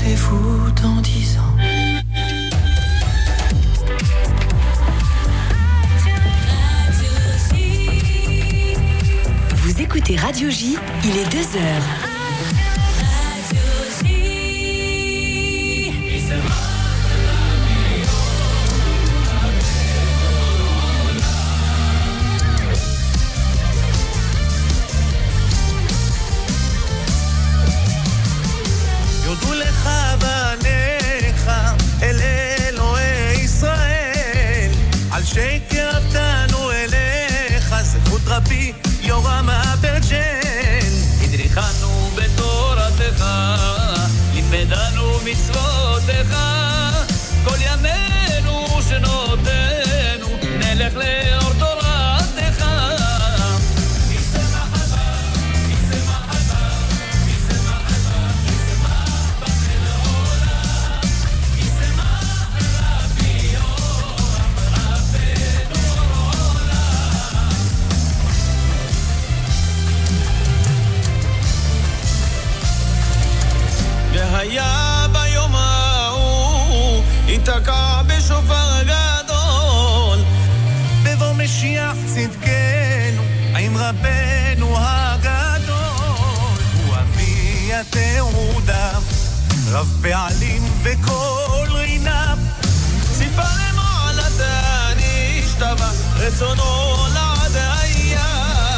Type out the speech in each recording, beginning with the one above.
serez-vous dans 10 ans? Vous écoutez Radio J, il est 2h. יודו לך בניך אל אלוהי ישראל על שקרבתנו אליך זכות רבי יורם אברג'ן הדריכנו בתורתך לימדנו מצוותיך כל ימינו שנותנו נלך לאור תורתך היה ביום ההוא יתקע בשופר גדול בבוא משיח צדקנו עם רבנו הגדול הוא אבי התעודה רב פעלים וכל רינה ציפה למעלת הנשתבה רצונו לעד היה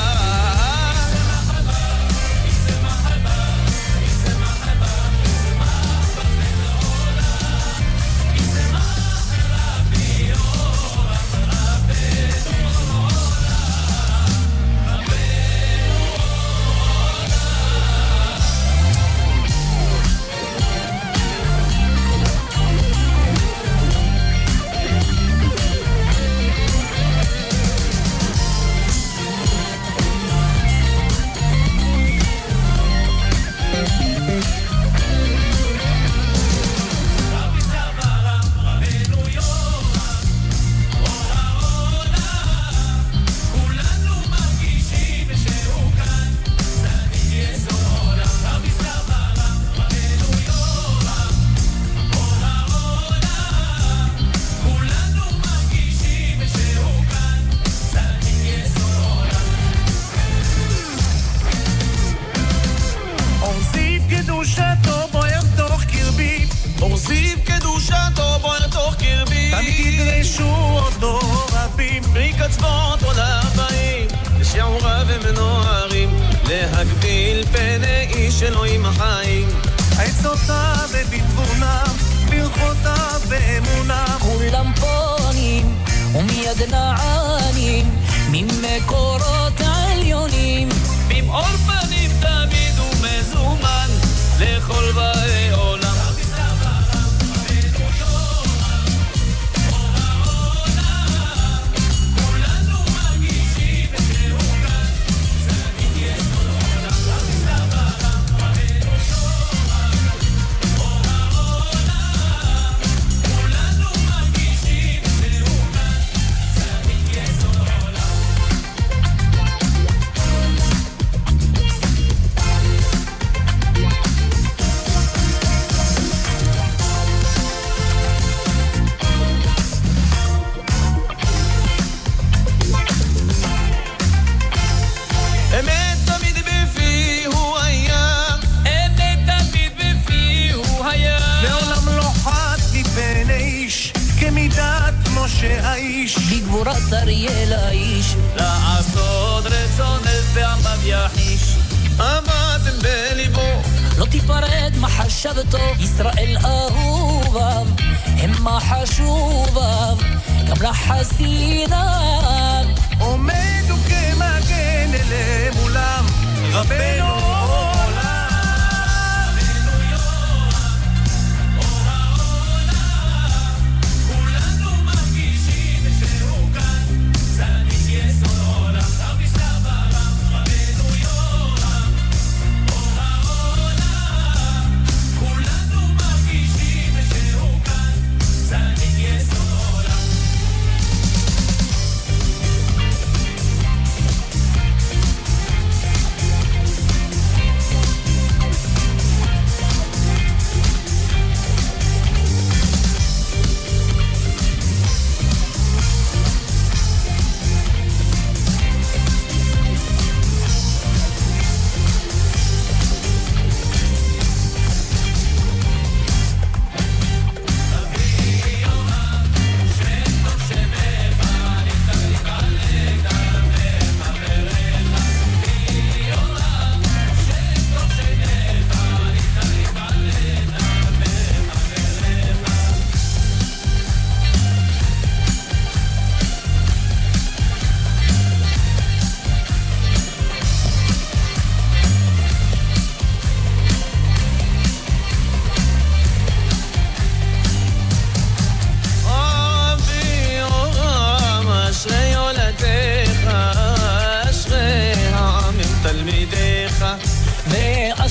קצוות עולם באים לשיעורה ומנוערים להגביל פני איש אלוהים החיים עצותיו ובתבונם ברכותיו באמונם כולם פונים ומיד נענים ממקורות העליונים במאור פנים תמיד ומזומן לכל באי עולם שהאיש בגבורת אריאל האיש לעשות רצון ועמד יחיש עמדתם בליבו לא תיפרד מה חשבתו ישראל אהוביו המה חשוביו גם לחסידיו עומדו כמגן אליהם מולם רבנו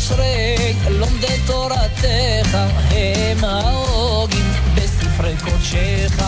אשרי לומדי תורתך, הם ההוגים בספרי קודשך.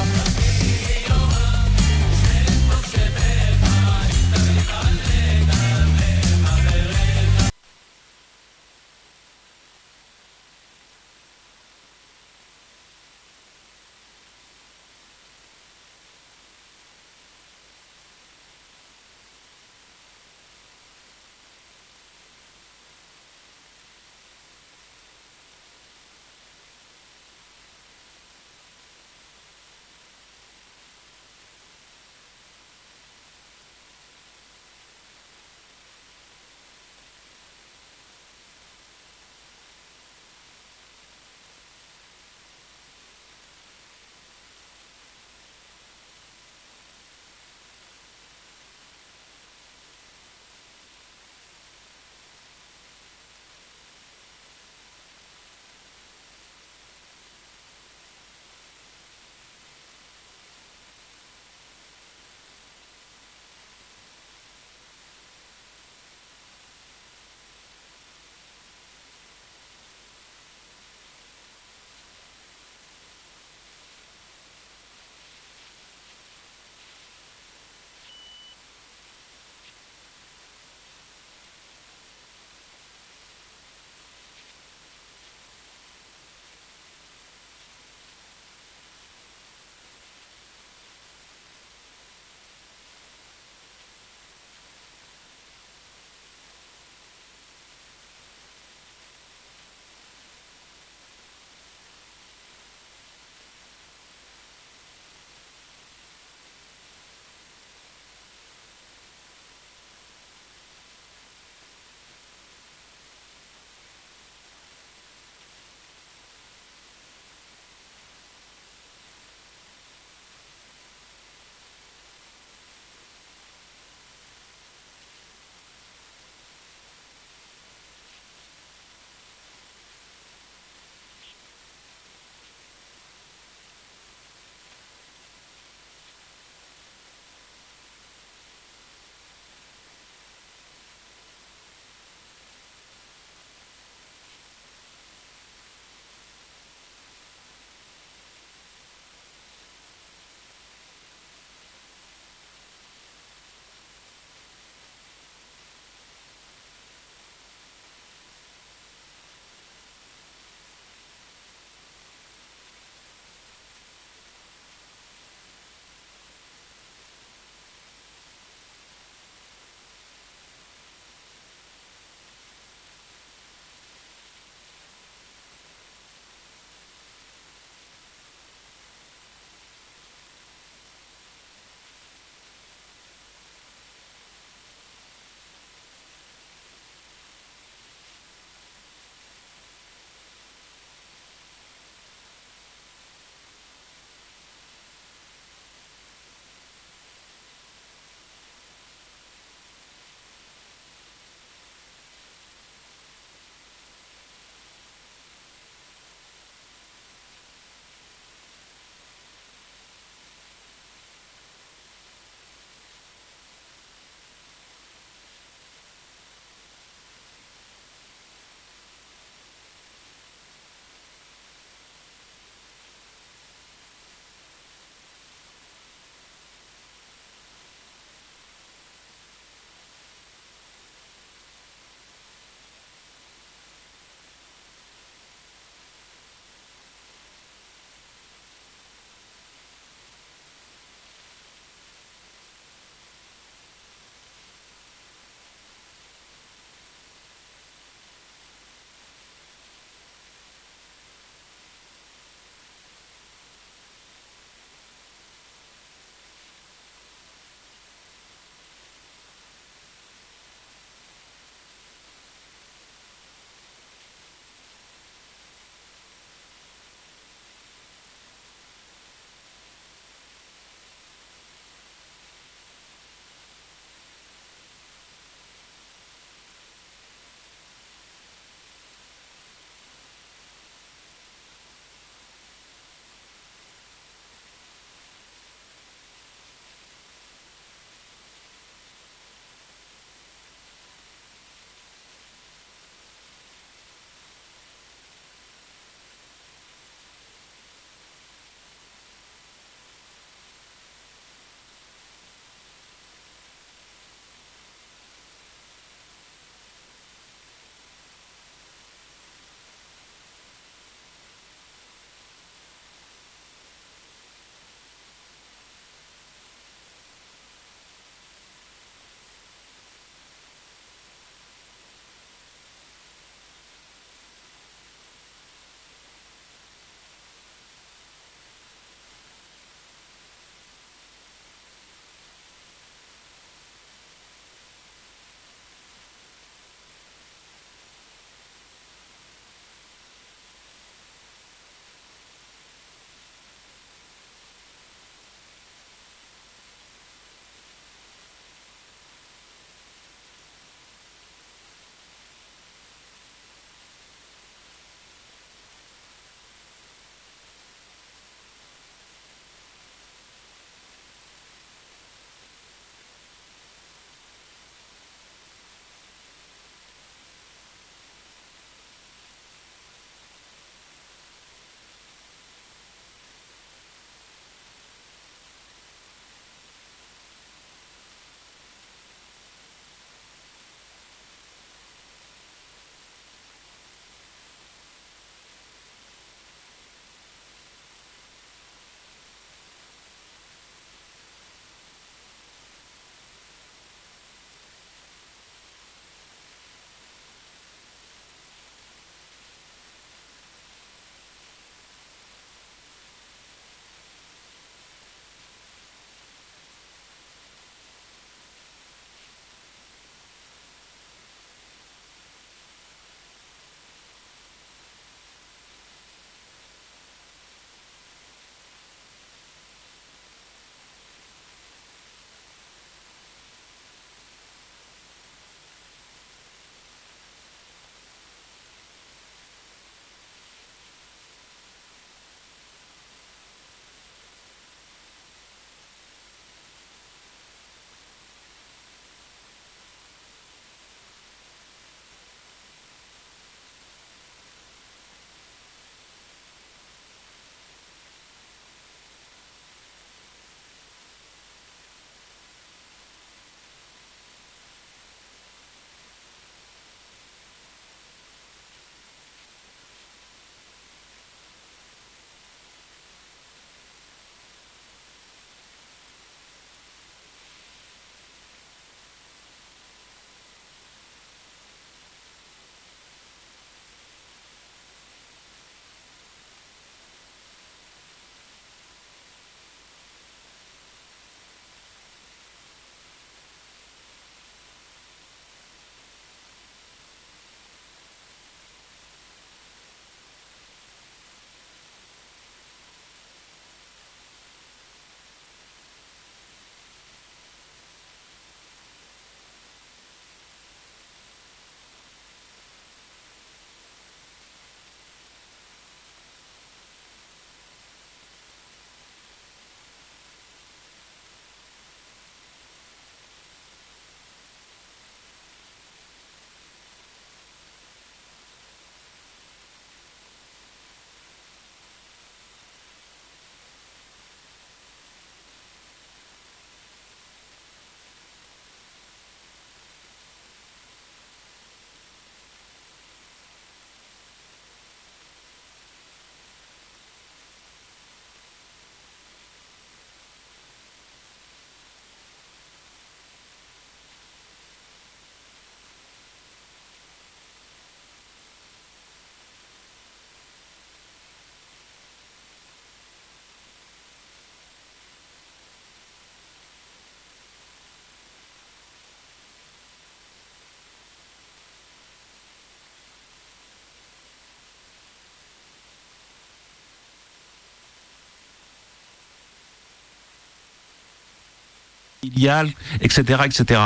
familiale, etc., etc.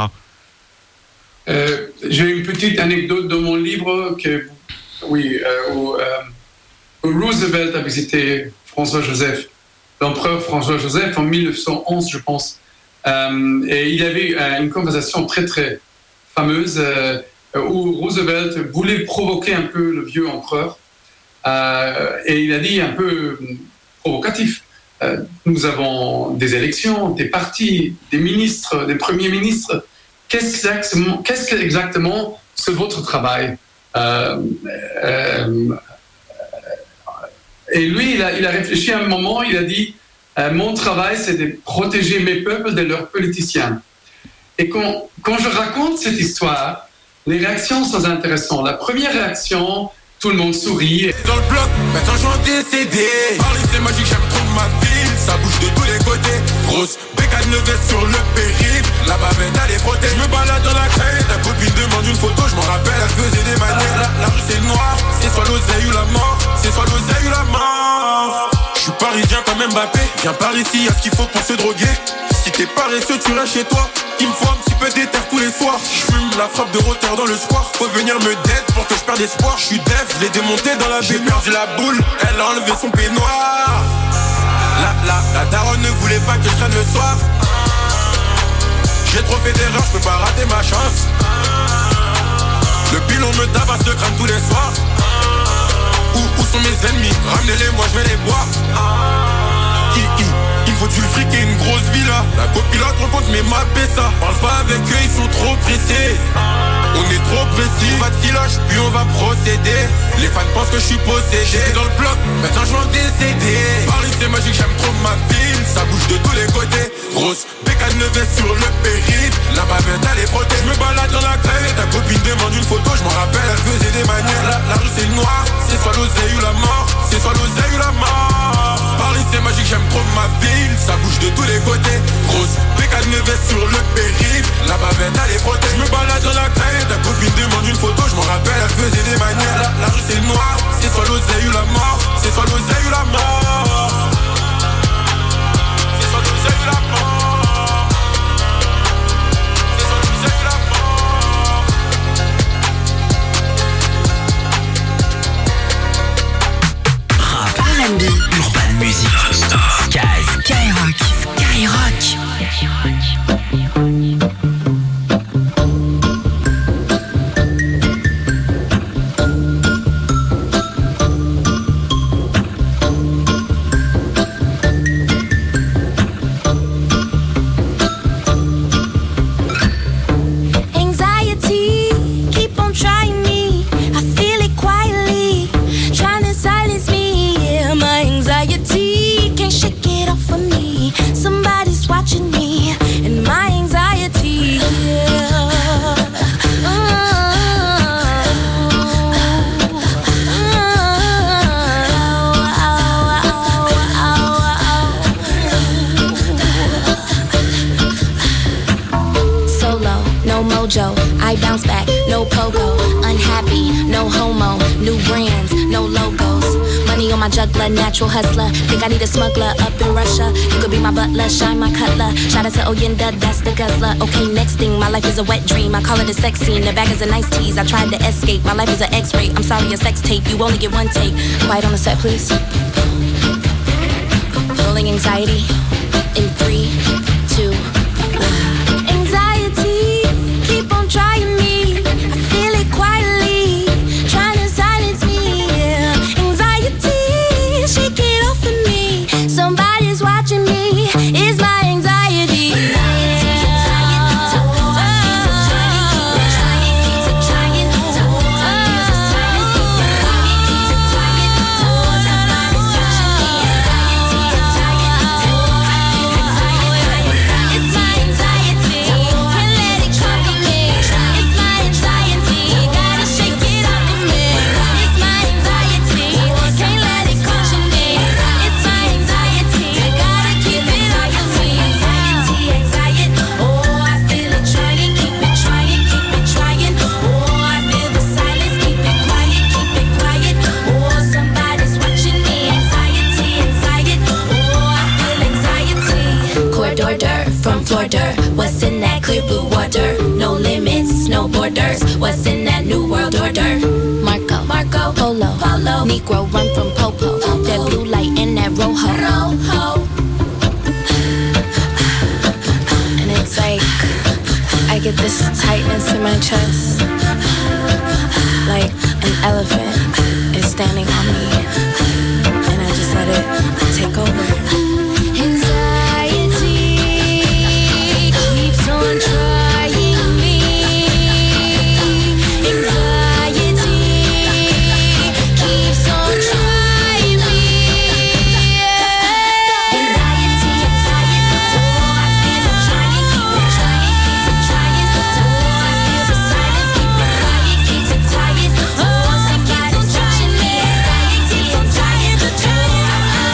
J'ai une petite anecdote dans mon livre où Roosevelt a visité François-Joseph, l'empereur François-Joseph en 1911, je pense. Et il y avait une conversation très très fameuse où Roosevelt voulait provoquer un peu le vieux empereur. Et il a dit un peu provocatif, nous avons des élections, des partis, des ministres, des premiers ministres. Qu'est-ce exactement c'est votre travail? Et lui, il a réfléchi à un moment, il a dit mon travail, c'est de protéger mes peuples de leurs politiciens. Et quand je raconte cette histoire, les réactions sont intéressantes. La première réaction, tout le monde sourit. Dans le bloc, maintenant j'en décédé. Paris c'est magique, j'aime trop ma ville. Ça bouge de tous les côtés. Grosse bécane de veste sur le périph'. La bavette elle est frottée. Je me balade dans la caille. Ta copine demande une photo. Je m'en rappelle, elle faisait des manières. La rue c'est noir. C'est soit l'oseille ou la mort. C'est soit l'oseille ou la mort. Je suis parisien comme Mbappé. Viens par ici, y'a ce qu'il faut pour se droguer. Si t'es paresseux, tu restes chez toi. Il me faut un petit peu d'éther tous les soirs. Je fume la frappe de rotter dans le square. Faut venir me dead pour que je perde espoir. Je suis def, je l'ai démonté dans la baignoire. J'ai perdu la boule, elle a enlevé son peignoir. La daronne ne voulait pas que je traîne le soir. J'ai trop fait d'erreurs, je peux pas rater ma chance. Le pilon me tabasse le crâne tous les soirs. Où sont mes ennemis? Ramenez-les, moi je vais les boire. Il faut du fric et une grosse villa. La copilote rencontre mes mappés ça. Parle pas avec eux, ils sont trop pressés. On est trop précis. On va de filoche, puis on va procéder. Les fans pensent que je suis possédé. J'étais dans le bloc, maintenant je vais en décéder. Paris c'est magique, j'aime trop ma ville. Ça bouge de tous les côtés. Grosse bécane de veste sur le périph'. La bavette elle est frottée. Je me balade dans la caille. Ta copine demande une photo. Je m'en rappelle, elle faisait des manières. La rue c'est le noir. C'est soit l'oseille ou la mort. C'est soit l'oseille ou la mort. Paris c'est magique, j'aime trop ma ville. Ça bouge de tous les côtés. Grosse bécane de veste sur le périph'. La bavette elle est frottée. Je me balade dans la caille. Ta copine demande une photo. Je m'en rappelle, elle faisait des manières. La rue c'est le noir. C'est soit l'oseille ou la mort. C'est soit l'oseille ou la mort. C'est soit l'oseille ou la mort. C'est soit l'oseille ou la mort. Rap, R&B, Urban Music, Skyrock. I bounce back, no pogo. Unhappy, no homo. New brands, no logos. Money on my juggler, natural hustler. Think I need a smuggler up in Russia. You could be my butler, shine my cutler. Shout out to Oyenda, that's the guzzler. Okay, next thing, my life is a wet dream. I call it a sex scene, the bag is a nice tease. I tried to escape, my life is an X-ray. I'm sorry, a sex tape, you only get one take. Quiet on the set, please. Rolling anxiety in 3, 2, 1. Anxiety, keep on trying me. I feel it quietly, trying to silence me. Anxiety, shake it off of me. Somebody's watching me. It's my anxiety. us in that new world order. Marco, Polo, Negro run from Popo. That blue light in that Rojo. And it's like I get this tightness in my chest, like an elephant is standing on me, and I just let it take over. Anxiety keeps on trying me. Anxiety keeps on trying me. Anxiety, so I feel I'm trying, keep on trying, keep on trying. So I feel the silence, keep on crying, keep on tired. So somebody's touching me. Anxiety, I'm tired of trying.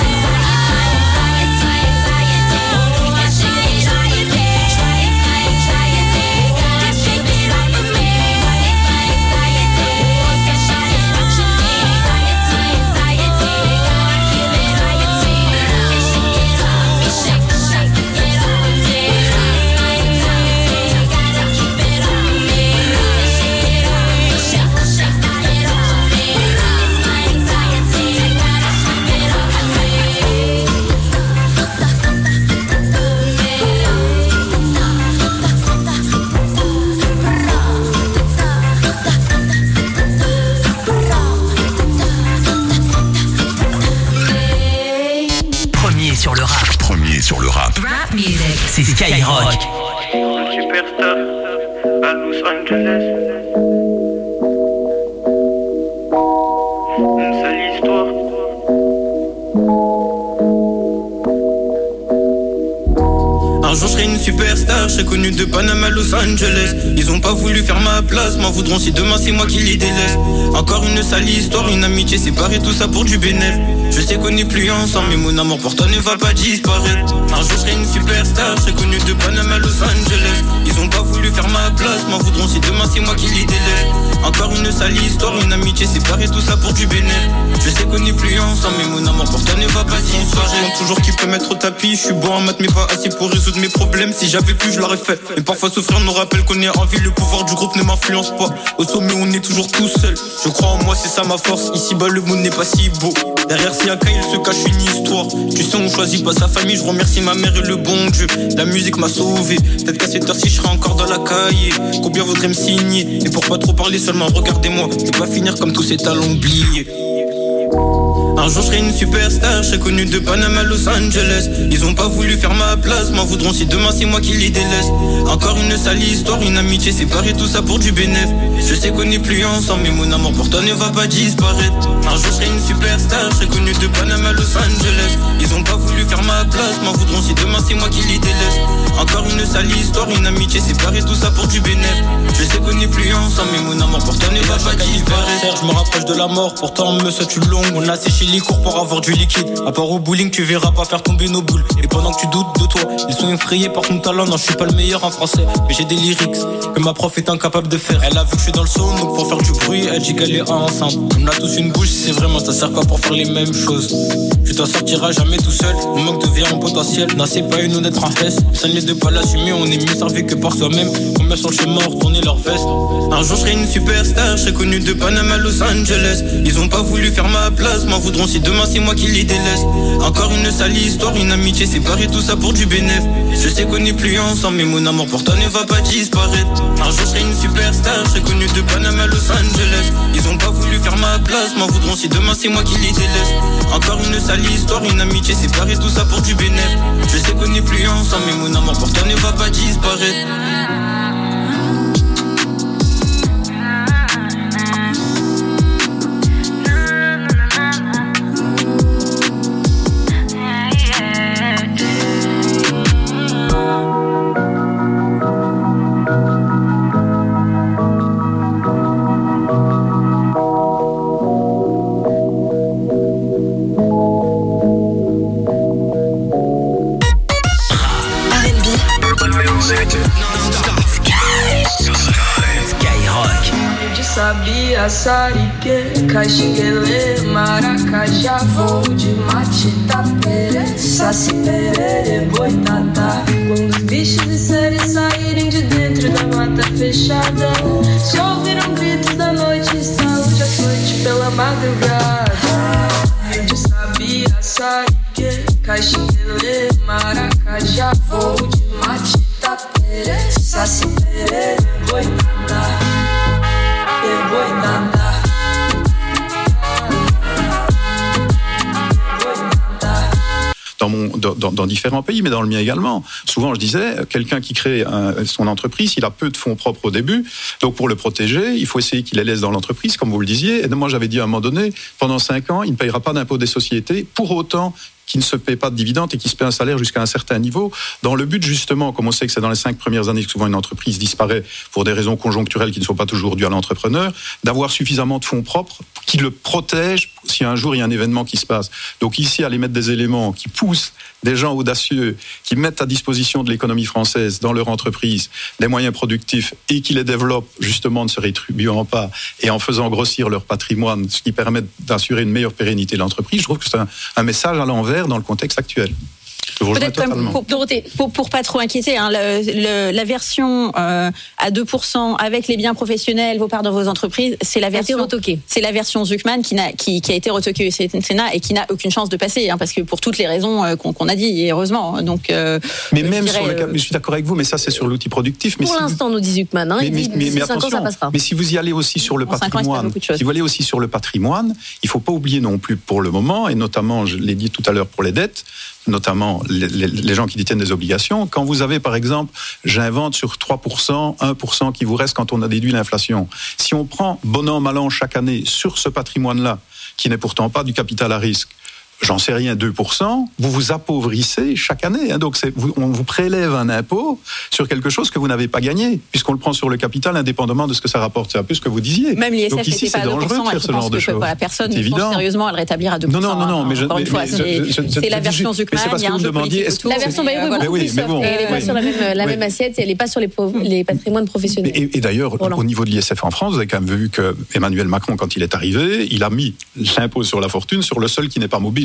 Premier sur le rap. Rap music. C'est Skyrock. Superstar à Los Angeles. Une seule histoire. Un jour je serai une superstar, je serai connu de Panama à Los Angeles. Ils ont pas voulu faire ma place, m'en voudront si demain c'est moi qui les délaisse. Encore une sale histoire, une amitié séparée, tout ça pour du bénéf. Je sais qu'on n'est plus ensemble, mais mon amour pour toi ne va pas disparaître. Un jour je serai une superstar, je serai connu de Panama à Los Angeles. Ils ont pas voulu faire ma place, m'en voudront si demain c'est moi qui les délaisse. Encore une sale histoire, une amitié séparée, tout ça pour du bénéf. Je sais qu'on n'est plus ensemble, mais mon amour pour toi ne va pas disparaître. Je demande toujours qui peut mettre au tapis, je suis bon en maths mais pas assez pour résoudre mes problèmes. Si j'avais pu je l'aurais fait, mais parfois souffrir nous rappelle qu'on est en vie. Le pouvoir du groupe ne m'influence pas, au sommet on est toujours tout seul. Je crois en moi, c'est ça ma force, ici bas le monde n'est pas si beau. Derrière Siaka il se cache une histoire. Tu sais on choisit pas sa famille, je remercie ma mère et le bon Dieu. La musique m'a sauvé, peut-être qu'à cette heure-ci je serai encore dans la cahier. Combien vaudrait me signer, et pour pas trop parler seulement regardez-moi. Je vais pas finir comme tous ces talents oubliés. Un jour je serai une superstar, je serai connu de Panama à Los Angeles. Ils ont pas voulu faire ma place, m'en voudront si demain c'est moi qui les délaisse. Encore une sale histoire, une amitié séparée, tout ça pour du bénéf. Je sais qu'on n'est plus ensemble, mais mon amour pour toi ne va pas disparaître. Un jour je serai une superstar, je serai connu de Panama à Los Angeles. Ils ont pas voulu faire ma place, m'en voudront si demain c'est moi qui les délaisse. Encore une sale histoire, une amitié séparée, tout ça pour du bénéf. Je sais qu'on n'est plus ensemble, mais mon amour pour toi ne va pas disparaître. Je me rapproche de la mort, pourtant me souhaite une longue. On a séché les cours pour avoir du liquide. À part au bowling, tu verras pas faire tomber nos boules. Et pendant que tu doutes de toi, ils sont effrayés par ton talent. Non, je suis pas le meilleur en français, mais j'ai des lyrics que ma prof est incapable de faire. Elle a vu que je suis dans le son, donc pour faire du bruit, elle dit qu'elle est enceinte. On a tous une bouche, c'est vraiment, ça sert pas pour faire les mêmes choses. Tu t'en sortiras jamais tout seul, on manque de vie en potentiel. Non, c'est pas une ou d'être en S. Ça n'est de pas l'assumer, on est mieux servi que par soi-même. Combien sur le chemin ont retourné leur veste. Un jour je serai une superstar, je serai connu de Panama à Los Angeles. Ils ont pas voulu faire ma place, m'en voudront si demain c'est moi qui les délaisse. Encore une sale histoire, une amitié séparée, tout ça pour du bénéf. Je sais qu'on n'est plus ensemble, mais mon amour pour toi ne va pas disparaître. Un jour je serai une superstar, je serai connu de Panama à Los Angeles. Ils ont pas voulu faire ma place, m'en voudront si demain c'est moi qui les délaisse. Encore une sale histoire, une amitié séparée, tout ça pour du bénéf. Je sais qu'on n'est plus ensemble, mais mon amour pour toi ne va pas disparaître. Sabia, Sarique, Caxiguele, Maracajá, voo de Matita, Saci, Perere, Boitatá. Quando os bichos de série saírem de dentro da mata fechada, se ouvir um caxinguele, maracajá, voo de mate, tapere, saci perere, boitada, boitada. Dans différents pays, mais dans le mien également. Souvent, je disais, quelqu'un qui crée son entreprise, il a peu de fonds propres au début, donc pour le protéger, il faut essayer qu'il les laisse dans l'entreprise, comme vous le disiez. Et moi, j'avais dit à un moment donné, pendant 5 ans, il ne payera pas d'impôt des sociétés, pour autant qui ne se paie pas de dividendes et qui se paie un salaire jusqu'à un certain niveau, dans le but justement, comme on sait que c'est dans les 5 premières années que souvent une entreprise disparaît pour des raisons conjoncturelles qui ne sont pas toujours dues à l'entrepreneur, d'avoir suffisamment de fonds propres qui le protègent si un jour il y a un événement qui se passe. Donc ici, aller mettre des éléments qui poussent des gens audacieux, qui mettent à disposition de l'économie française dans leur entreprise des moyens productifs et qui les développent justement en ne se rétribuant pas et en faisant grossir leur patrimoine, ce qui permet d'assurer une meilleure pérennité de l'entreprise, je trouve que c'est un message à l'envers dans le contexte actuel. Peut-être pour Dorothée, pour pas trop inquiéter, hein, la version à 2% avec les biens professionnels, vos parts dans vos entreprises, c'est la version retoquée. C'est la version Zuckman qui a été retoquée au Sénat et qui n'a aucune chance de passer, hein, parce que pour toutes les raisons qu'on a dit, et heureusement. Donc, mais même sur le cas, je suis d'accord avec vous, mais ça c'est sur l'outil productif. Mais pour l'instant, nous dit Zuckman, hein, mais attention, ça passera. Mais si vous y allez aussi sur le patrimoine, si vous allez aussi sur le patrimoine, il faut pas oublier non plus pour le moment, et notamment, je l'ai dit tout à l'heure pour les dettes, notamment les gens qui détiennent des obligations. Quand vous avez, par exemple, j'invente sur 3%, 1% qui vous reste quand on a déduit l'inflation. Si on prend bon an, mal an chaque année sur ce patrimoine-là, qui n'est pourtant pas du capital à risque, j'en sais rien, 2%, vous vous appauvrissez chaque année. Hein. Donc on vous prélève un impôt sur quelque chose que vous n'avez pas gagné, puisqu'on le prend sur le capital indépendamment de ce que ça rapporte. C'est un peu ce que vous disiez. Même l'ISF n'était pas à 2%, de faire ce genre de choses. La personne ne pense sérieusement à le rétablir à 2%. Non, mais encore une fois, c'est la version Zuckman, il y a un jeu politique autour. La version Bayrou est beaucoup plus soft, elle n'est pas sur la même assiette, et elle n'est pas sur les patrimoines professionnels. Et d'ailleurs, au niveau de l'ISF en France, vous avez quand même vu que Emmanuel Macron, quand il est arrivé, il a mis l'impôt sur la fortune sur le seul qui n'est pas mobile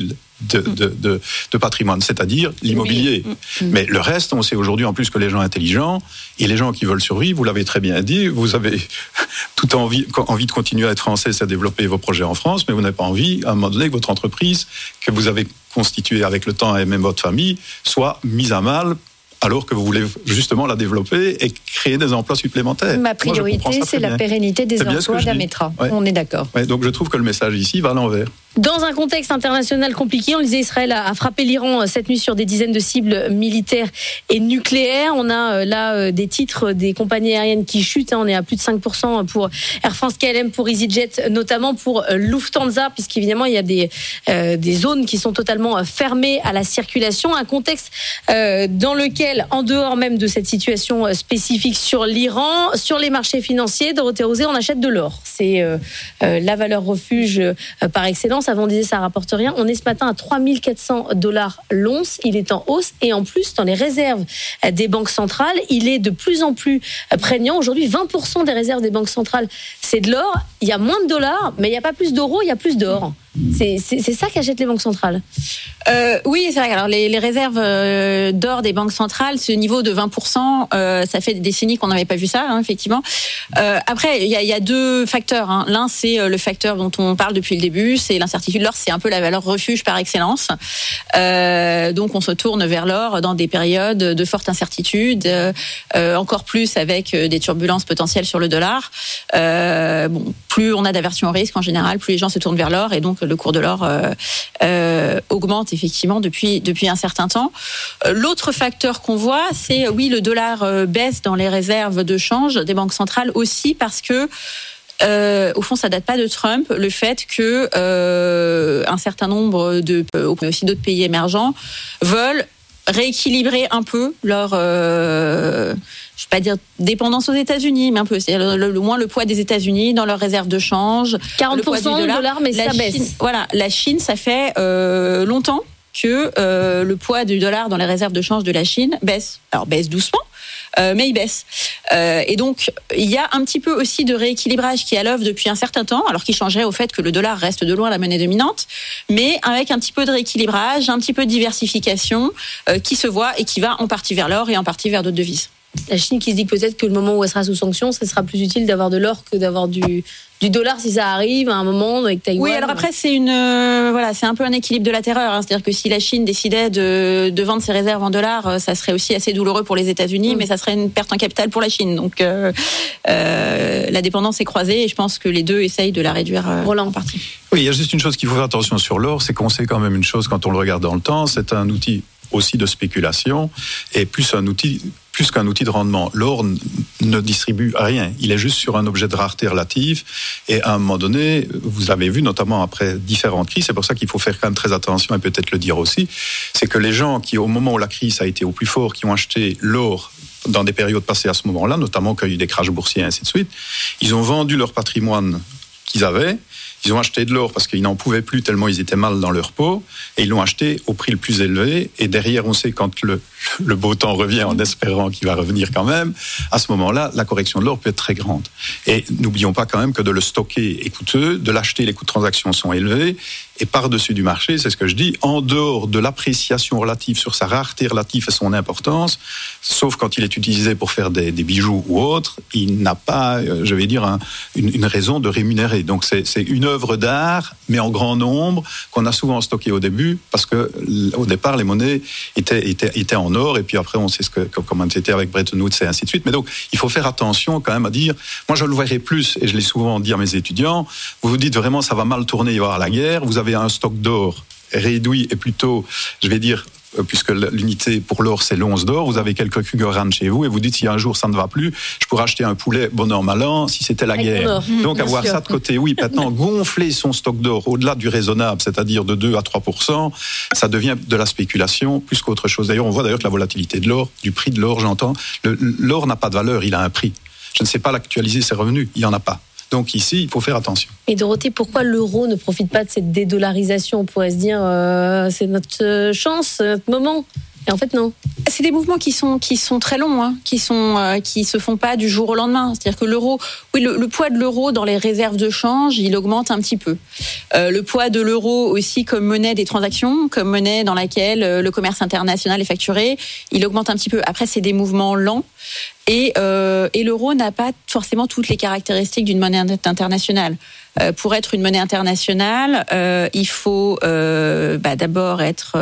de patrimoine, c'est-à-dire l'immobilier. Mais le reste, on sait aujourd'hui en plus que les gens intelligents et les gens qui veulent survivre, vous l'avez très bien dit, vous avez tout envie de continuer à être français, à développer vos projets en France, mais vous n'avez pas envie, à un moment donné, que votre entreprise, que vous avez constituée avec le temps et même votre famille, soit mise à mal, alors que vous voulez justement la développer et créer des emplois supplémentaires. Ma priorité, c'est la pérennité des emplois d'Ametra. Ouais. On est d'accord. Ouais, donc je trouve que le message ici va à l'envers. Dans un contexte international compliqué, on le disait, Israël a frappé l'Iran cette nuit sur des dizaines de cibles militaires et nucléaires. On a là des titres des compagnies aériennes qui chutent. On est à plus de 5% pour Air France KLM, pour EasyJet, notamment pour Lufthansa, puisqu'évidemment, il y a des zones qui sont totalement fermées à la circulation. Un contexte dans lequel, en dehors même de cette situation spécifique sur l'Iran, sur les marchés financiers, Dorothée Rosé, on achète de l'or. C'est la valeur refuge par excellence. Avant, on disait ça rapporte rien. On est ce matin à $3 400 l'once. Il est en hausse et en plus, dans les réserves des banques centrales, il est de plus en plus prégnant. Aujourd'hui, 20% des réserves des banques centrales, c'est de l'or. Il y a moins de dollars, mais il n'y a pas plus d'euros, il y a plus d'or. C'est ça qu'achètent les banques centrales. Oui, c'est vrai. Alors les réserves d'or des banques centrales, ce niveau de 20%, ça fait des décennies qu'on n'avait pas vu ça, hein, effectivement. Après, il y a deux facteurs. Hein. L'un, c'est le facteur dont on parle depuis le début, c'est l'incertitude. L'or, c'est un peu la valeur refuge par excellence. Donc, on se tourne vers l'or dans des périodes de forte incertitude, encore plus avec des turbulences potentielles sur le dollar. Plus on a d'aversion au risque en général, plus les gens se tournent vers l'or et donc le cours de l'or augmente effectivement depuis un certain temps. L'autre facteur qu'on voit, c'est oui, le dollar baisse dans les réserves de change des banques centrales aussi parce que au fond, ça date pas de Trump, le fait que un certain nombre mais aussi d'autres pays émergents veulent rééquilibrer un peu leur je ne vais pas dire dépendance aux États-Unis, mais un peu, c'est-à-dire le moins le poids des États-Unis dans leurs réserves de change. 40% du dollar, mais ça baisse. Chine, voilà, la Chine, ça fait longtemps que le poids du dollar dans les réserves de change de la Chine baisse. Alors baisse doucement, mais il baisse. Et donc, il y a un petit peu aussi de rééquilibrage qui est à l'œuvre depuis un certain temps, alors qui changerait au fait que le dollar reste de loin la monnaie dominante, mais avec un petit peu de rééquilibrage, un petit peu de diversification qui se voit et qui va en partie vers l'or et en partie vers d'autres devises. La Chine qui se dit que peut-être que le moment où elle sera sous sanction, ce sera plus utile d'avoir de l'or que d'avoir du dollar si ça arrive à un moment avec Taïwan. Oui, alors après c'est c'est un peu un équilibre de la terreur. C'est-à-dire que si la Chine décidait de vendre ses réserves en dollars, ça serait aussi assez douloureux pour les États-Unis, mais ça serait une perte en capital pour la Chine. Donc la dépendance est croisée et je pense que les deux essayent de la réduire en partie. Oui, il y a juste une chose qu'il faut faire attention sur l'or, c'est qu'on sait quand même une chose quand on le regarde dans le temps, c'est un outil aussi de spéculation et plus qu'un outil de rendement. L'or ne distribue rien. Il est juste sur un objet de rareté relative. Et à un moment donné, vous avez vu, notamment après différentes crises, c'est pour ça qu'il faut faire quand même très attention et peut-être le dire aussi, c'est que les gens qui, au moment où la crise a été au plus fort, qui ont acheté l'or dans des périodes passées à ce moment-là, notamment quand il y a eu des crashs boursiers et ainsi de suite, ils ont vendu leur patrimoine qu'ils avaient. Ils ont acheté de l'or parce qu'ils n'en pouvaient plus tellement ils étaient mal dans leur peau et ils l'ont acheté au prix le plus élevé. Et derrière, on sait quand le beau temps revient en espérant qu'il va revenir quand même, à ce moment-là, la correction de l'or peut être très grande. Et n'oublions pas quand même que de le stocker est coûteux, de l'acheter, les coûts de transaction sont élevés. Et par-dessus du marché, c'est ce que je dis, en dehors de l'appréciation relative sur sa rareté relative et son importance, sauf quand il est utilisé pour faire des bijoux ou autre, il n'a pas, je vais dire, une raison de rémunérer. Donc c'est une œuvre d'art, mais en grand nombre, qu'on a souvent stocké au début, parce que au départ, les monnaies étaient en or, et puis après, on sait comment c'était avec Bretton Woods et ainsi de suite. Mais donc, il faut faire attention quand même à dire, moi je le verrai plus, et je l'ai souvent dit à mes étudiants, vous vous dites vraiment ça va mal tourner, il va y avoir la guerre, vous avez un stock d'or réduit et plutôt, je vais dire, puisque l'unité pour l'or c'est l'once d'or, vous avez quelques Krugerrand chez vous et vous dites si un jour ça ne va plus, je pourrais acheter un poulet bon an mal an si c'était la guerre. Donc avoir ça de côté, oui, maintenant gonfler son stock d'or au-delà du raisonnable, c'est-à-dire de 2 à 3%, ça devient de la spéculation plus qu'autre chose. D'ailleurs, on voit que la volatilité de l'or, du prix de l'or, j'entends, l'or n'a pas de valeur, il a un prix. Je ne sais pas l'actualiser ses revenus, il n'y en a pas. Donc ici, il faut faire attention. Et Dorothée, pourquoi l'euro ne profite pas de cette dédollarisation ? On pourrait se dire, c'est notre chance, notre moment. Et en fait, non. C'est des mouvements qui sont très longs, qui se font pas du jour au lendemain. C'est-à-dire que l'euro, oui, le poids de l'euro dans les réserves de change, il augmente un petit peu. Le poids de l'euro aussi comme monnaie des transactions, comme monnaie dans laquelle le commerce international est facturé, il augmente un petit peu. Après, c'est des mouvements lents. Et l'euro n'a pas forcément toutes les caractéristiques d'une monnaie internationale. Pour être une monnaie internationale, il faut d'abord être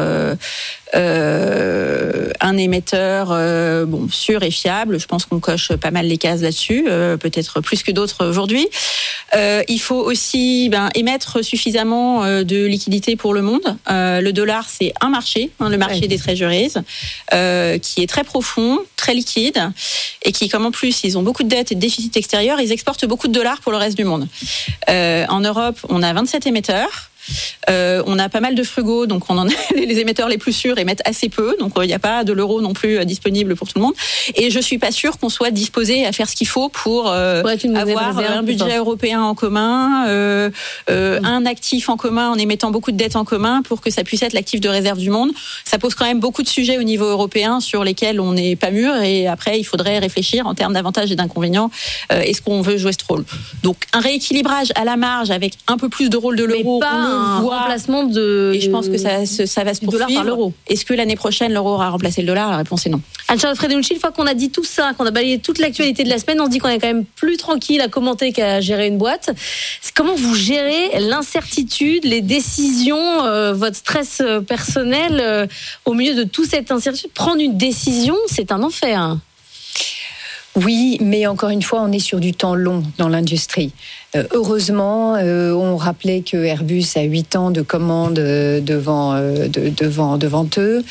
un émetteur sûr et fiable. Je pense qu'on coche pas mal les cases là-dessus, peut-être plus que d'autres aujourd'hui. Il faut aussi émettre suffisamment de liquidités pour le monde. Le dollar, c'est un marché, le marché des treasuries, qui est très profond, très liquide, et qui, comme en plus ils ont beaucoup de dettes et de déficits extérieurs, ils exportent beaucoup de dollars pour le reste du monde. En Europe, on a 27 émetteurs. On a pas mal de frugaux, donc on en a, les émetteurs les plus sûrs émettent assez peu, donc il n'y a pas de l'euro non plus disponible pour tout le monde. Et je suis pas sûre qu'on soit disposé à faire ce qu'il faut pour avoir un budget européen en commun, un actif en commun en émettant beaucoup de dettes en commun pour que ça puisse être l'actif de réserve du monde. Ça pose quand même beaucoup de sujets au niveau européen sur lesquels on n'est pas mûr, et après il faudrait réfléchir en termes d'avantages et d'inconvénients. Est-ce qu'on veut jouer ce rôle ? Donc un rééquilibrage à la marge avec un peu plus de rôle de l'euro, un remplacement de... Et je pense que ça va se poursuivre. Par l'euro. Est-ce que l'année prochaine, l'euro aura remplacé le dollar ? La réponse est non. Anne-Charlotte Fredenucci, une fois qu'on a dit tout ça, qu'on a balayé toute l'actualité de la semaine, on se dit qu'on est quand même plus tranquille à commenter qu'à gérer une boîte. Comment vous gérez l'incertitude, les décisions, votre stress personnel au milieu de toute cette incertitude ? Prendre une décision, c'est un enfer. Oui, mais encore une fois, on est sur du temps long dans l'industrie. Heureusement, on rappelait que Airbus a 8 ans de commandes devant eux.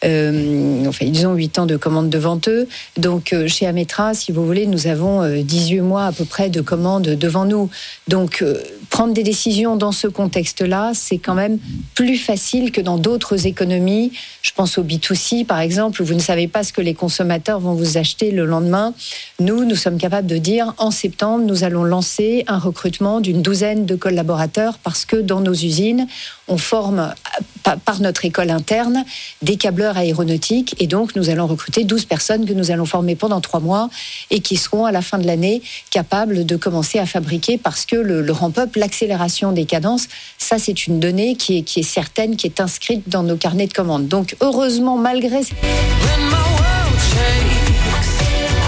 Ils ont 8 ans de commandes devant eux. Donc, chez Ametra, si vous voulez, nous avons 18 mois à peu près de commandes devant nous. Donc, prendre des décisions dans ce contexte-là, c'est quand même plus facile que dans d'autres économies. Je pense au B2C, par exemple, où vous ne savez pas ce que les consommateurs vont vous acheter le lendemain. Nous sommes capables de dire, en septembre, nous allons lancer un recrutement d'une 12aine de collaborateurs parce que dans nos usines, on forme par notre école interne des câbleurs aéronautiques, et donc nous allons recruter 12 personnes que nous allons former pendant 3 mois et qui seront à la fin de l'année capables de commencer à fabriquer, parce que le ramp-up, l'accélération des cadences, ça c'est une donnée qui est certaine, qui est inscrite dans nos carnets de commandes. Donc heureusement, malgré...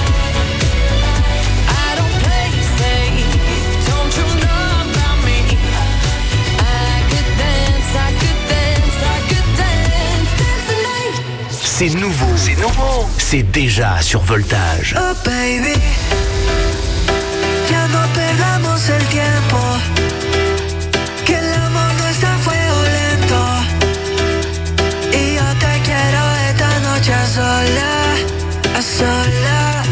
C'est nouveau. C'est déjà sur Voltage. Oh baby, ya no perdamos el tiempo, que el amor no es a fuego lento, y yo te quiero esta noche a sola.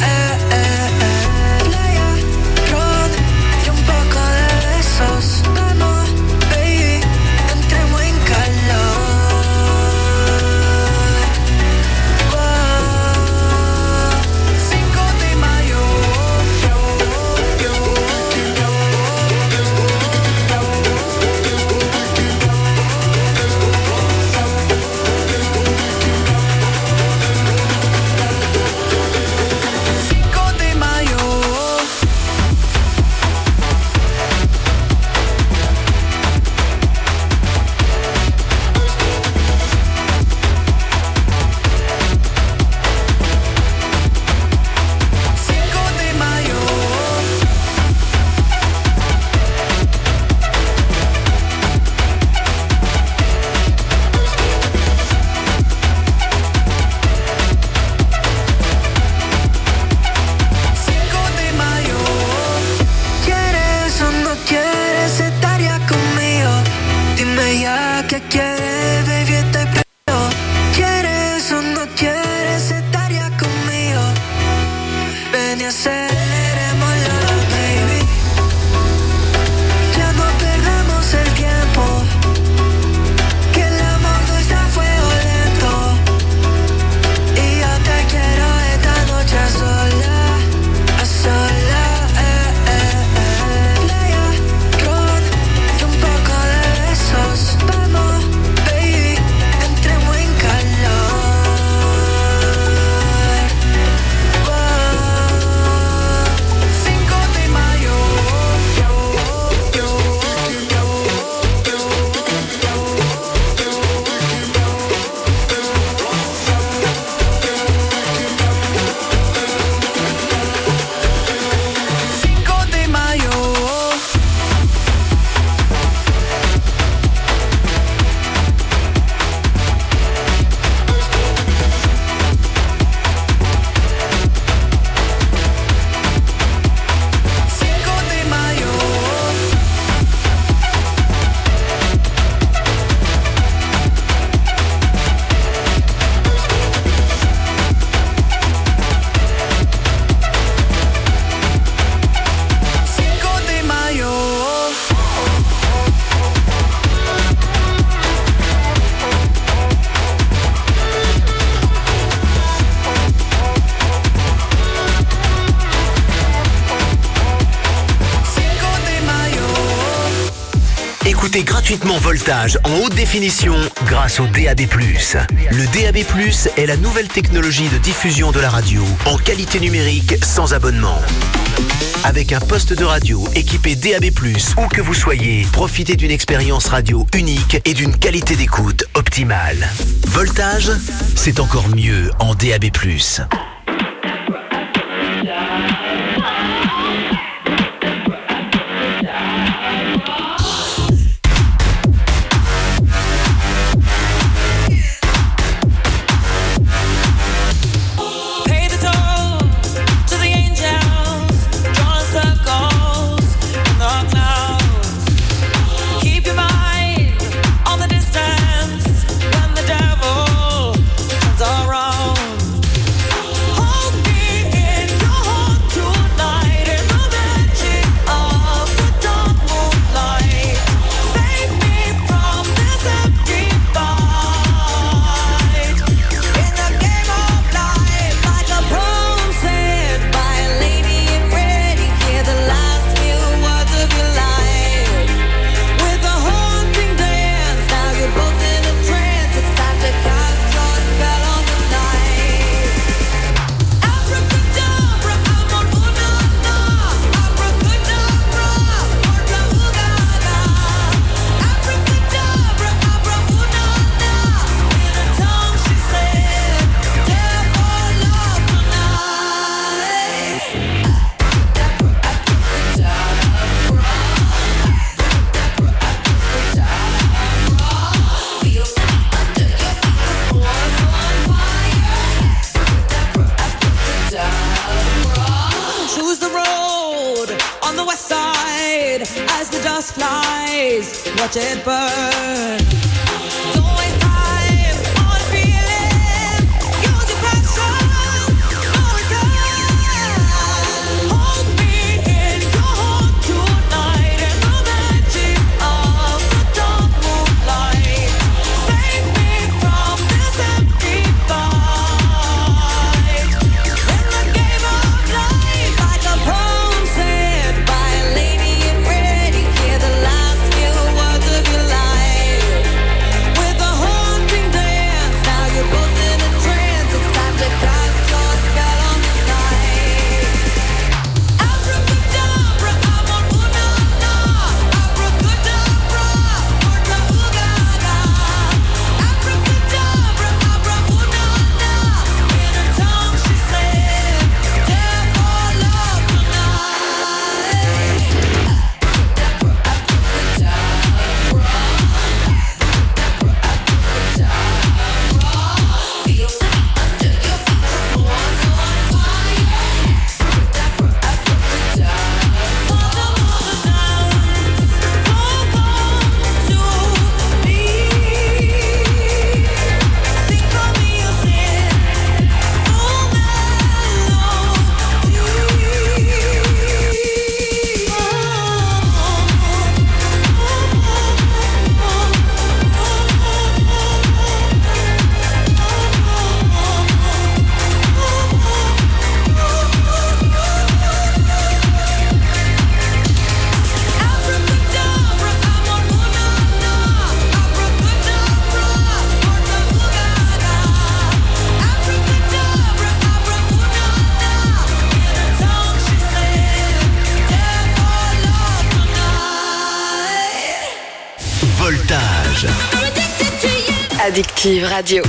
Écoutez gratuitement Voltage en haute définition grâce au DAB+. Le DAB+, est la nouvelle technologie de diffusion de la radio en qualité numérique sans abonnement. Avec un poste de radio équipé DAB+, où que vous soyez, profitez d'une expérience radio unique et d'une qualité d'écoute optimale. Voltage, c'est encore mieux en DAB+. When the devil turns around, blaze, watch it burn. Don't waste time on feeling, use your passion, no return. Hold me in your heart tonight in the magic of the dawn moonlight. Save me from this empty fight. In the game of life, like a poem said by a lady in red, you hear the last few words of your life. With a haunting dance, now you're both in a trance. It's time to cast your spell on the night. Abracadabra, I'm on una-na. Abracadabra, orta-ooga-ga. Abracadabra, abra-una-na. In her tongue she said, "Death or love tonight." Voltage. Addictive Radio.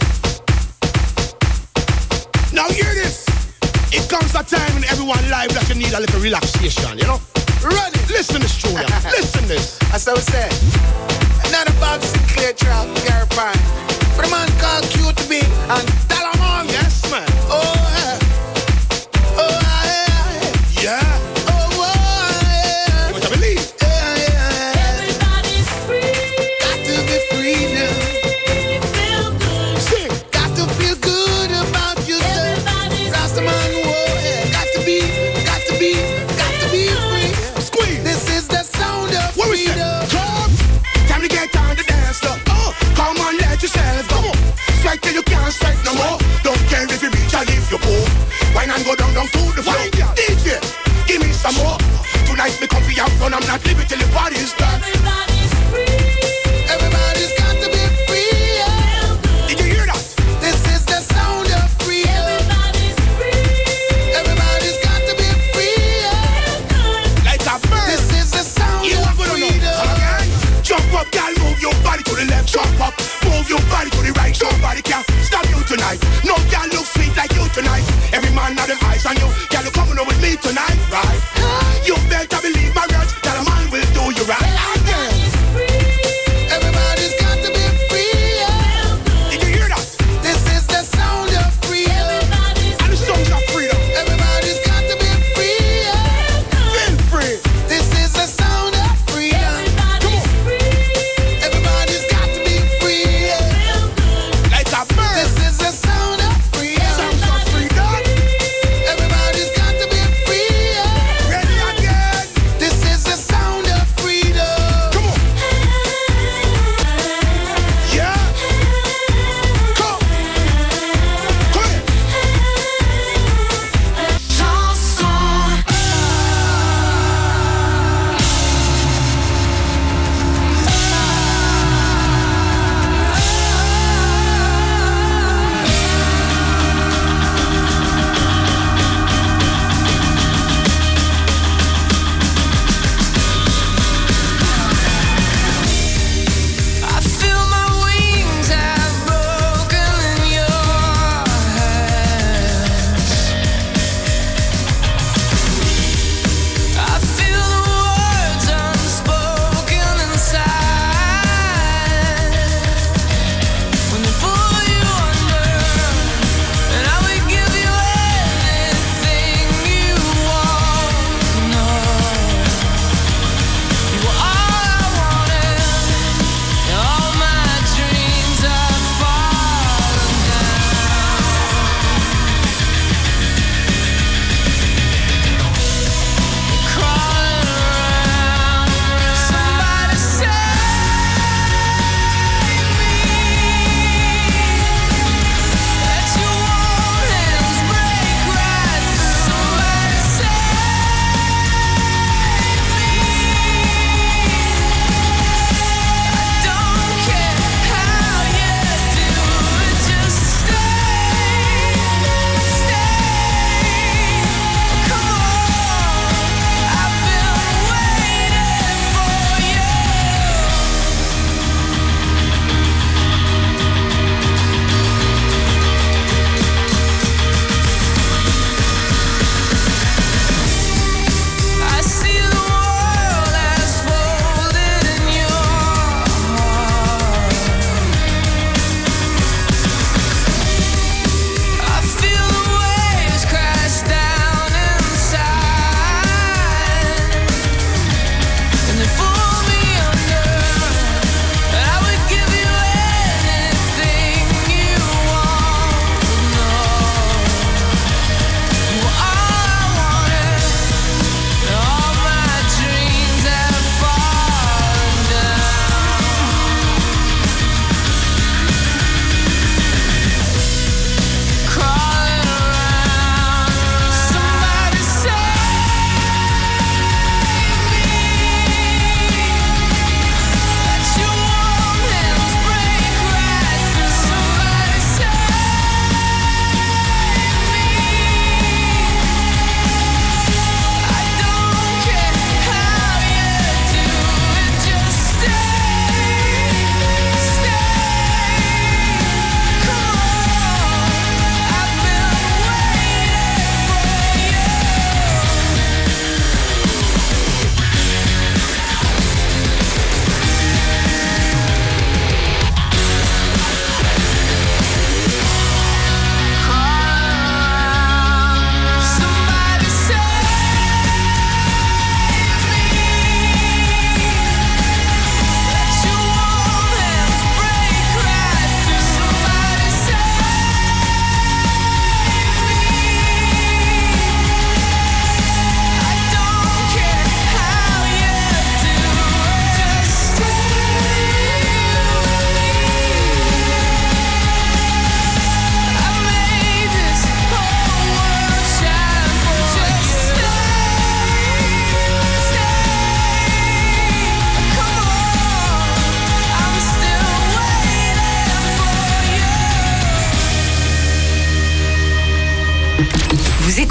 Now hear this. It comes a time in everyone's life that you need a little relaxation, you know? Ready? Listen to this tune, yeah. Listen this. That's how we say. Another Bob Sinclair track, Gary Pine. For the man called Q2B and Dalamon. Yes, man. Oh, yeah. Oh, yeah. Yeah. Oh, yeah. You want to believe? Everybody's free. Got to be free now. Feel good. Sing. Got to feel good about yourself. Rastaman, whoa, yeah. Got to be free. Squeeze. This is the sound of What we say? freedom. Come. Time to get on the dance floor. Come on, let yourself go. Strike till you can't strike no more. Don't care if you reach or if you poor. Why not go down to the floor? DJ, give me some more. Tonight me comfy out front. I'm not leaving till the party's done. Everybody's free. Everybody's got to be free. Yeah. Did you hear that? This is the sound of freedom. Everybody's free. Everybody's got to be free. Yeah. Like a bird. This is the sound You of want to know? freedom. Come again. Jump up, girl, move your body to the left. Jump up, move your body to the right. Nobody can stop you tonight. No girl look sweet like you tonight. Every man have them eyes on you. Girl, you coming on with me tonight, right? You better believe my words that a man will do you right. Everybody's free. Everybody's got to be free. Yeah. Did you hear that? This is the sound of freedom. Everybody's And the songs of freedom. Everybody's got to be free. Yeah. Feel free. This is the sound of freedom. Everybody's free. Everybody's got to be free. Yeah. Like a bird. This is the sound of freedom. Sounds of freedom. Everybody's got to be free.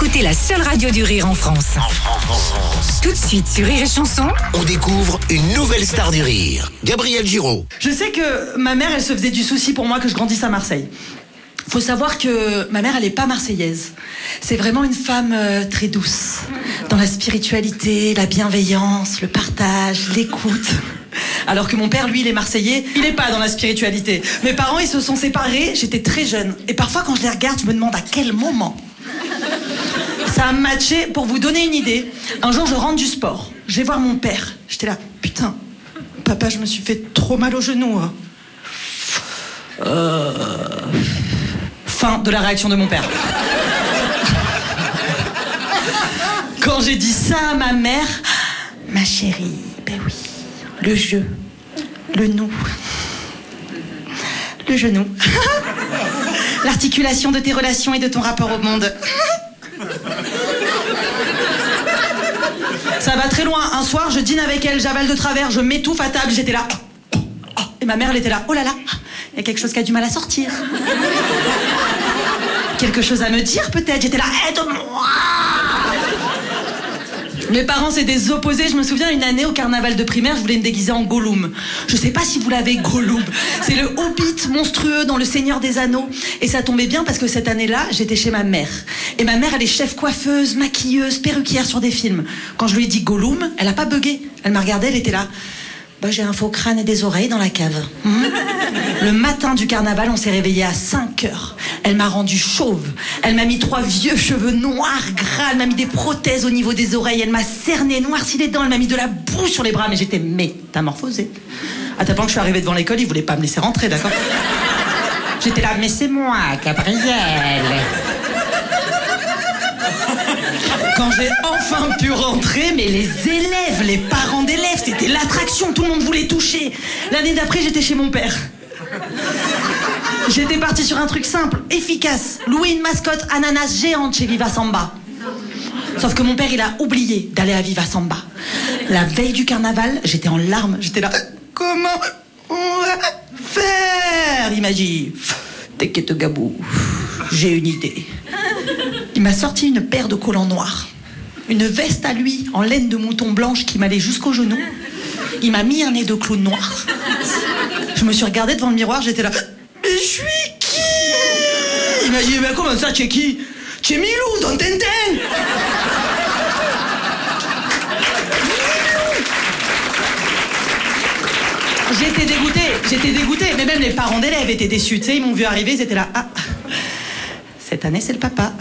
écoutez la seule radio du rire en France. Tout de suite sur Rire et Chanson, On découvre une nouvelle star du rire. Gabriel Giraud. Je sais que ma mère, elle se faisait du souci pour moi que je grandisse à Marseille. Faut savoir que ma mère, elle est pas marseillaise. C'est vraiment une femme très douce. Dans la spiritualité, la bienveillance, le partage, l'écoute. Alors que mon père, lui, il est marseillais, il est pas dans la spiritualité. Mes parents, ils se sont séparés, j'étais très jeune. Et parfois, quand je les regarde, je me demande à quel moment ça a matché. Pour vous donner une idée, un jour, je rentre du sport. Je vais voir mon père. J'étais là, putain, papa, je me suis fait trop mal au genou. Hein. Fin de la réaction de mon père. Quand j'ai dit ça à ma mère, ma chérie, ben oui, le jeu, le nous, le genou, l'articulation de tes relations et de ton rapport au monde. Ça va très loin. Un soir, je dîne avec elle, j'avale de travers, je m'étouffe à table, j'étais là. Et ma mère, elle était là. Oh là là, il y a quelque chose qui a du mal à sortir. Quelque chose à me dire peut-être. J'étais là, aide-moi. Mes parents, c'est des opposés. Je me souviens une année au carnaval de primaire, je voulais me déguiser en Gollum. Je sais pas si vous l'avez, Gollum. C'est le hobbit monstrueux dans Le Seigneur des Anneaux. Et ça tombait bien parce que cette année-là, j'étais chez ma mère. Et ma mère, elle est chef coiffeuse, maquilleuse, perruquière sur des films. Quand je lui ai dit Gollum, elle a pas bugué. Elle m'a regardée, elle était là. Bah, j'ai un faux crâne et des oreilles dans la cave. Le matin du carnaval, on s'est réveillé à 5h. Elle m'a rendu chauve. Elle m'a mis 3 vieux cheveux noirs, gras. Elle m'a mis des prothèses au niveau des oreilles. Elle m'a cerné, noirci les dents. Elle m'a mis de la boue sur les bras. Mais j'étais métamorphosée. À tel point que je suis arrivée devant l'école, ils voulaient pas me laisser rentrer, d'accord? J'étais là, mais c'est moi, Gabriel. Quand j'ai enfin pu rentrer, mais les élèves, les parents d'élèves, c'était l'attraction, tout le monde voulait toucher. L'année d'après, j'étais chez mon père. J'étais partie sur un truc simple, efficace, louer une mascotte ananas géante chez Viva Samba. Sauf que mon père, il a oublié d'aller à Viva Samba. La veille du carnaval, j'étais en larmes, j'étais là, comment on va faire? Il m'a dit, t'inquiète Gabou, j'ai une idée. Il m'a sorti une paire de collants noirs, une veste à lui en laine de mouton blanche qui m'allait jusqu'au genou. Il m'a mis un nez de clown noir. Je me suis regardée devant le miroir, j'étais là. Mais je suis qui? Il m'a dit, mais comment ça, tu es qui? Tu es Milou dans Tintin. J'étais dégoûtée, mais même les parents d'élèves étaient déçus. Tu sais, ils m'ont vu arriver, ils étaient là. Ah, cette année, c'est le papa.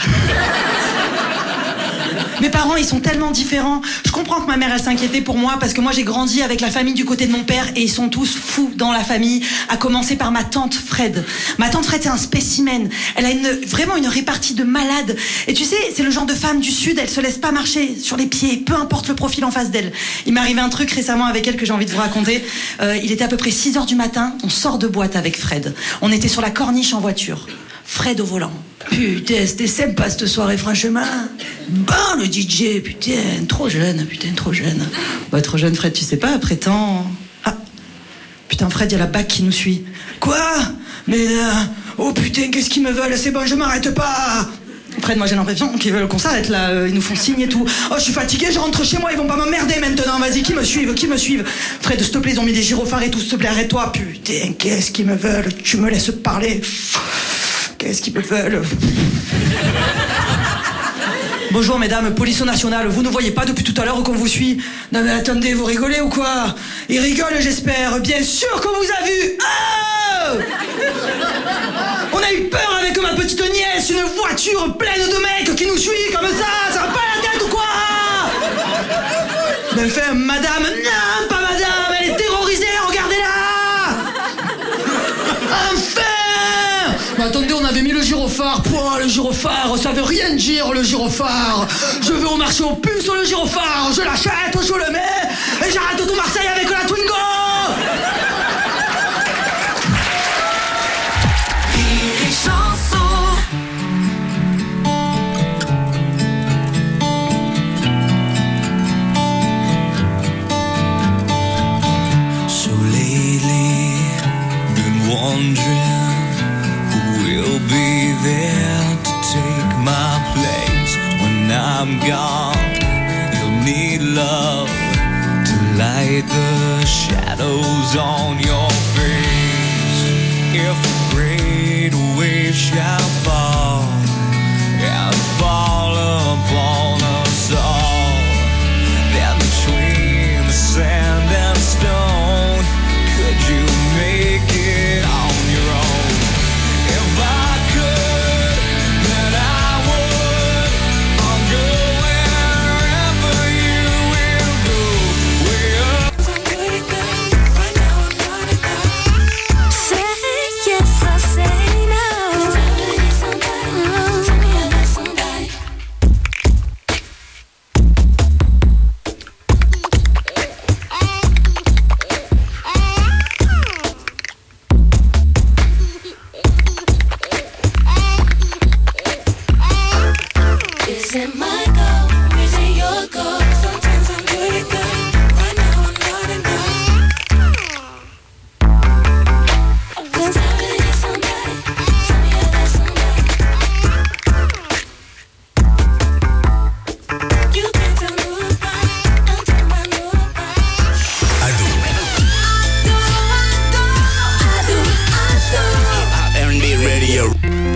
Mes parents, ils sont tellement différents. Je comprends que ma mère, elle s'inquiétait pour moi parce que moi, j'ai grandi avec la famille du côté de mon père et ils sont tous fous dans la famille, à commencer par ma tante Fred. Ma tante Fred, c'est un spécimen. Elle a vraiment une répartie de malade. Et tu sais, c'est le genre de femme du Sud, elle se laisse pas marcher sur les pieds, peu importe le profil en face d'elle. Il m'est arrivé un truc récemment avec elle que j'ai envie de vous raconter. Il était à peu près 6h du matin, on sort de boîte avec Fred. On était sur la corniche en voiture. Fred au volant. Putain, c'était sympa cette soirée, franchement. Bon, le DJ, putain, trop jeune. Bah, trop jeune, Fred, tu sais pas, après tant... Ah, putain, Fred, il y a la BAC qui nous suit. Quoi? Mais oh putain, qu'est-ce qu'ils me veulent? C'est bon, je m'arrête pas. Fred, moi j'ai l'impression qu'ils veulent qu'on s'arrête là, ils nous font signe et tout. Oh, je suis fatigué, je rentre chez moi, ils vont pas m'emmerder maintenant, vas-y, qui me suivent? Fred, s'il te plaît, ils ont mis des gyrophares et tout, s'il te plaît, arrête-toi. Putain, qu'est-ce qu'ils me veulent? Tu me laisses parler. Qu'est-ce qu'ils me veulent? Bonjour mesdames, police nationale, vous ne voyez pas depuis tout à l'heure qu'on vous suit? Non mais attendez, vous rigolez ou quoi? Ils rigolent, j'espère. Bien sûr qu'on vous a vu. Oh, on a eu peur avec ma petite nièce, une voiture pleine de mecs qui nous suit comme ça va pas la tête ou quoi? Mais enfin, madame, non, pas madame, elle est terrorisée, regardez-la. Enfin. Mais attendez, on avait mis le gyrophare. Pouah, le gyrophare, ça veut rien dire, le gyrophare. Je vais au marché aux puces, le gyrophare. Je l'achète, je le mets, et j'arrête tout Marseille avec la Twingo. So lately, been wondering who will be there to take my place when gone, you'll need love to light the shadows on your face. If a great wave shall fall and fall upon us all, then between the sand and stone, could you make it on your own? If I could, then I would. I'll go wherever you will go. Way up. Say yes, I say no. Is it my goal? Is it your goal? Sometimes I'm pretty good. Right now I'm not enough. When somebody is somebody, tell me that somebody. You can tell nobody, don't tell my nobody. R&B Radio.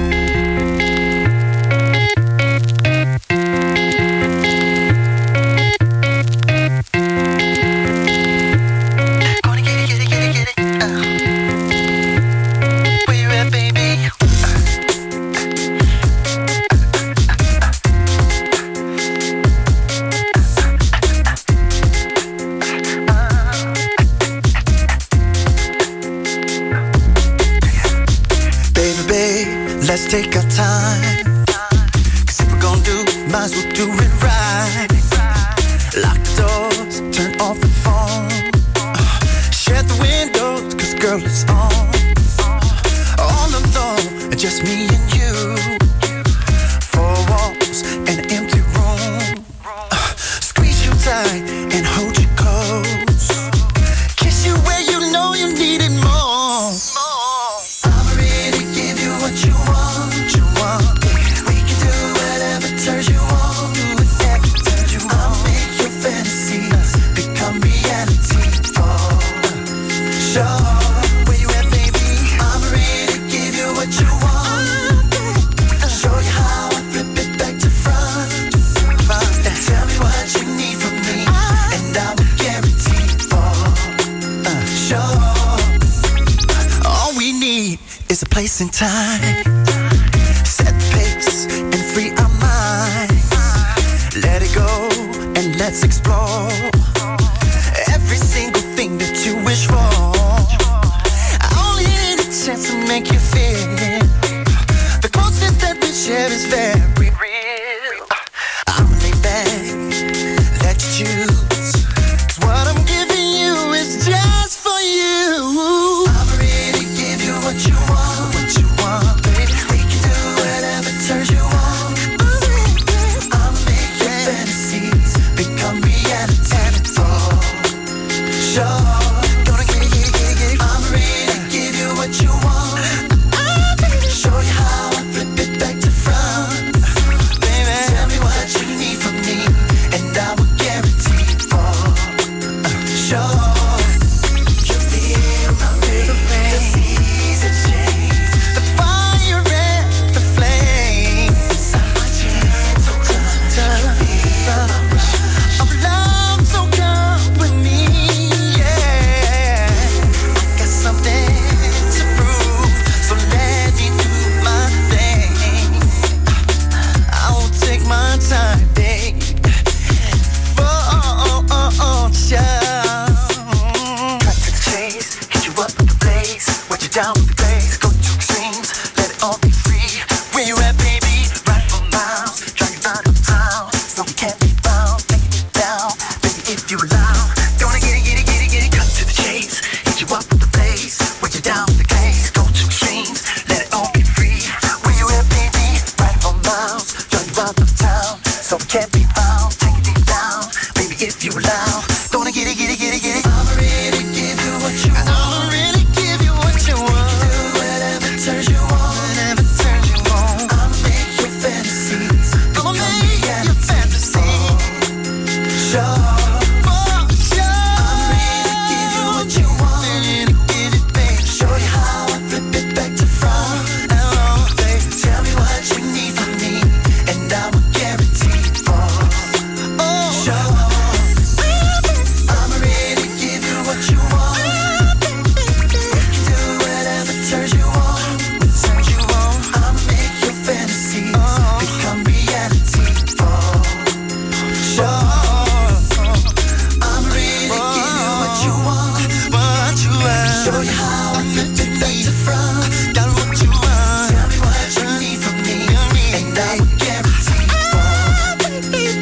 Baby, babe, let's take our time. 'Cause if we're gonna do, might as well do it right. Lock the doors, turn off the phone. Shut the windows, 'cause girl, it's on. All alone, just me and you. Four walls and an empty room. Squeeze you tight and hold you close. Kiss you where you know you need it more. I'm ready to give you what you want. We can do whatever turns you on. Do whatever turns you on. I'll make your fantasies become reality for sure. Where you at, baby? I'm ready to give you what you want. Show you how I flip it back to front. Tell me what you need from me, and I will guarantee for sure. All we need is a place and time. Set the pace and free our minds. Let it go and let's explore every single thing that you wish for. I only need a chance to make you feel the closeness that we share is very real. I'm laid back, let you choose. 'Cause what I'm giving you is just for you. I'm ready to give you what you want.